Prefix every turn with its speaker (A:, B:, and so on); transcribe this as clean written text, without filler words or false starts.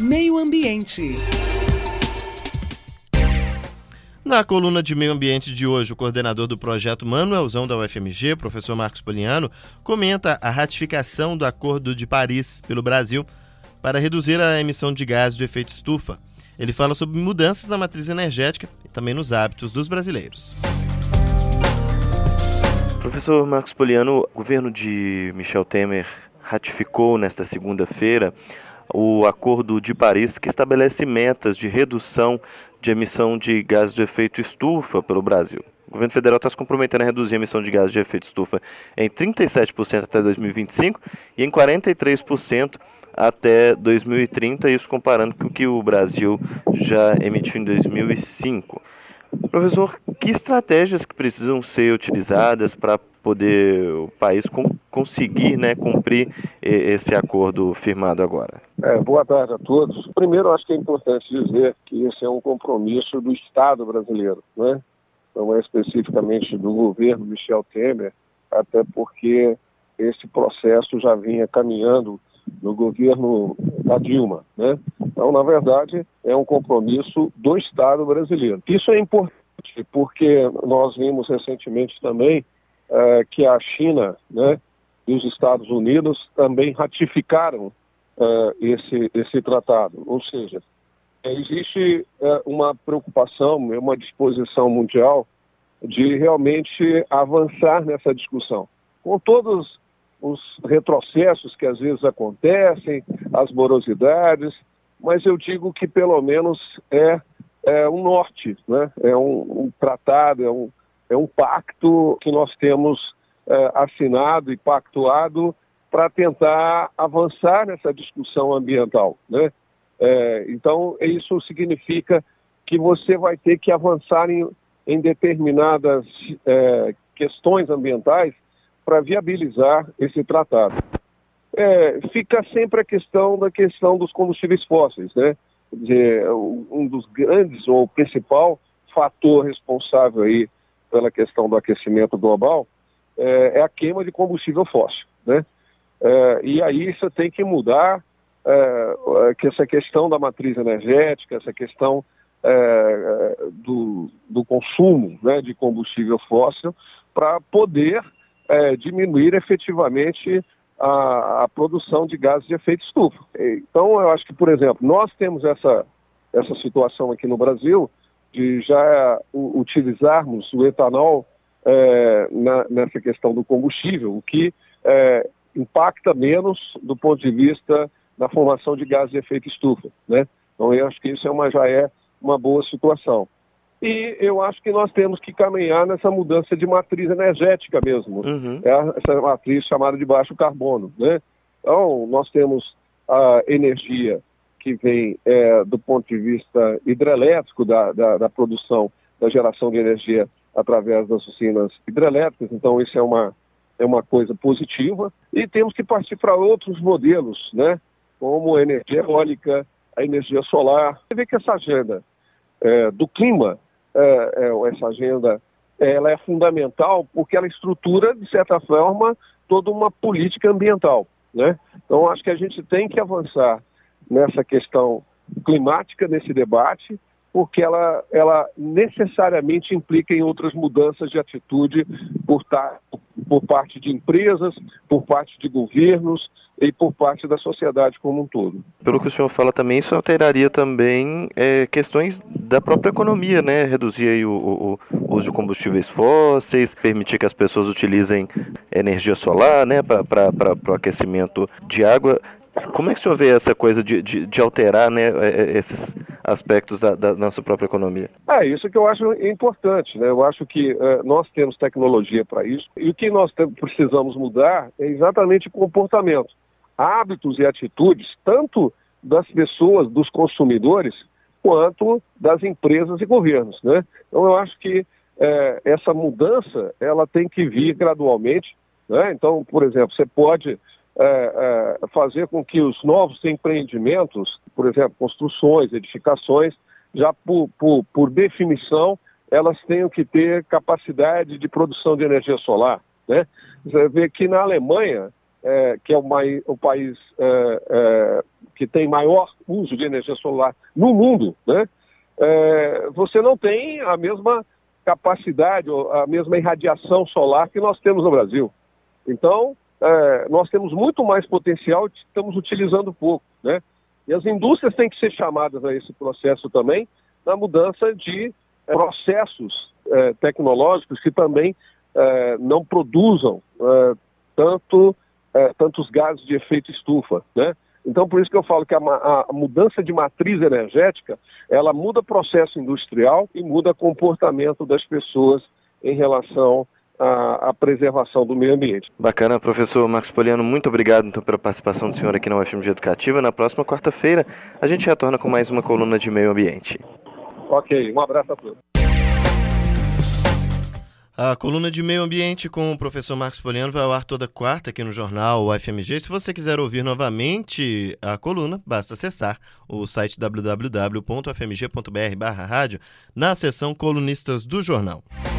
A: Meio Ambiente.
B: Na coluna de Meio Ambiente de hoje, o coordenador do projeto Manuelzão da UFMG, professor Marcos Poliano, comenta a ratificação do Acordo de Paris pelo Brasil para reduzir a emissão de gases de efeito estufa. Ele fala sobre mudanças na matriz energética e também nos hábitos dos brasileiros. Professor Marcos Poliano, o governo de Michel Temer ratificou nesta segunda-feira o Acordo de Paris, que estabelece metas de redução de emissão de gases de efeito estufa pelo Brasil. O governo federal está se comprometendo a reduzir a emissão de gases de efeito estufa em 37% até 2025 e em 43% até 2030, isso comparando com o que o Brasil já emitiu em 2005. Professor, que estratégias que precisam ser utilizadas para poder o país conseguir, cumprir esse acordo firmado agora?
C: Boa tarde a todos. Primeiro, acho que é importante dizer que esse é um compromisso do Estado brasileiro, não é especificamente do governo Michel Temer, até porque esse processo já vinha caminhando no governo da Dilma, Então, na verdade, é um compromisso do Estado brasileiro. Isso é importante porque nós vimos recentemente também que a China, e os Estados Unidos também ratificaram esse tratado. Ou seja, existe uma preocupação, uma disposição mundial de realmente avançar nessa discussão. Com todos os retrocessos que às vezes acontecem, as morosidades, mas eu digo que pelo menos é um norte, é um tratado, é um pacto que nós temos assinado e pactuado para tentar avançar nessa discussão ambiental, Então, isso significa que você vai ter que avançar em determinadas questões ambientais para viabilizar esse tratado. Fica sempre a questão dos combustíveis fósseis, Um dos grandes ou principal fator responsável aí pela questão do aquecimento global é a queima de combustível fóssil, E aí você tem que mudar que essa questão da matriz energética, essa questão do consumo de combustível fóssil para poder diminuir efetivamente a produção de gases de efeito estufa. Então, eu acho que, por exemplo, nós temos essa situação aqui no Brasil de já utilizarmos o etanol nessa questão do combustível, o que impacta menos do ponto de vista da formação de gases de efeito estufa, Então, eu acho que isso já é uma boa situação. E eu acho que nós temos que caminhar nessa mudança de matriz energética mesmo. Essa matriz chamada de baixo carbono, Então, nós temos a energia que vem do ponto de vista hidrelétrico da produção, da geração de energia através das usinas hidrelétricas. Então, isso é uma coisa positiva. E temos que partir para outros modelos, como a energia eólica, a energia solar. Você vê que essa agenda do clima, essa agenda ela é fundamental porque ela estrutura, de certa forma, toda uma política ambiental, Então, acho que a gente tem que avançar nessa questão climática, nesse debate, porque ela necessariamente implica em outras mudanças de atitude por parte de empresas, por parte de governos e por parte da sociedade como um todo.
B: Pelo que o senhor fala também, isso alteraria também questões da própria economia, Reduzir aí o uso de combustíveis fósseis, permitir que as pessoas utilizem energia solar, para o aquecimento de água. Como é que o senhor vê essa coisa de alterar, esses aspectos da nossa própria economia?
C: Isso que eu acho importante, Eu acho que nós temos tecnologia para isso e o que nós precisamos mudar é exatamente o comportamento, hábitos e atitudes, tanto das pessoas, dos consumidores, quanto das empresas e governos, Então, eu acho que essa mudança, ela tem que vir gradualmente, Então, por exemplo, você pode fazer com que os novos empreendimentos, por exemplo, construções, edificações, já por definição, elas tenham que ter capacidade de produção de energia solar, Você vê que na Alemanha, que é o país que tem maior uso de energia solar no mundo, né? Você não tem a mesma capacidade, a mesma irradiação solar que nós temos no Brasil. Então, nós temos muito mais potencial e estamos utilizando pouco, né? E as indústrias têm que ser chamadas a esse processo também, na mudança de processos tecnológicos que também não produzam tantos gases de efeito estufa, né? Então, por isso que eu falo que a mudança de matriz energética, ela muda o processo industrial e muda o comportamento das pessoas em relação à preservação do meio ambiente.
B: Bacana, professor Marcos Poliano, muito obrigado então pela participação do senhor aqui na UFMG Educativa. Na próxima quarta-feira, a gente retorna com mais uma coluna de meio ambiente.
C: Ok, um abraço a todos.
B: A coluna de meio ambiente com o professor Marcos Poliano vai ao ar toda quarta aqui no jornal UFMG. Se você quiser ouvir novamente a coluna, basta acessar o site www.ufmg.br/rádio na seção Colunistas do Jornal.